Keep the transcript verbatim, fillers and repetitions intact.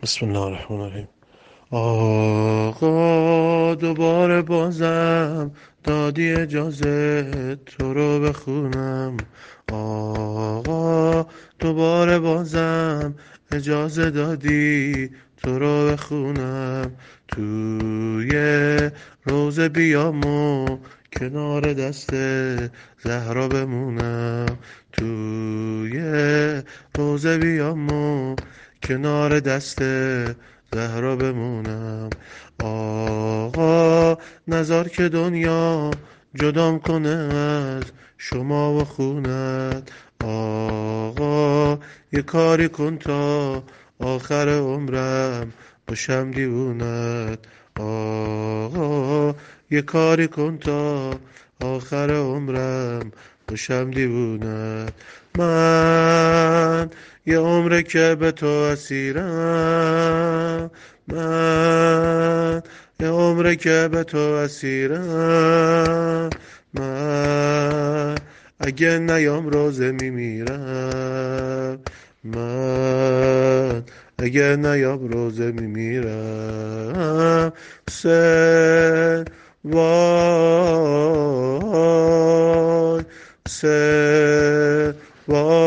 بسم الله الرحمن الرحیم. آقا دوباره بازم دادی اجازه تو رو بخونم. آقا دوباره بازم اجازه دادی تو رو بخونم. توی روزه بیام و کنار دست زهرا بمونم. توی روزه بیام و کنار دست زهرا بمونم. آقا نزار که دنیا جدام کنه از شما و خونت. آقا یه کاری کن تا آخر عمرم باشم دیوونت. آقا یه کاری کن تا آخر عمرم باشم دیوونت. من یه عمره که به تو اسیرم. من یه عمره که به تو اسیرم. من اگه نیام روزه میمیرم. من اگه نیام روزه میمیرم. حسین وای، حسین وای.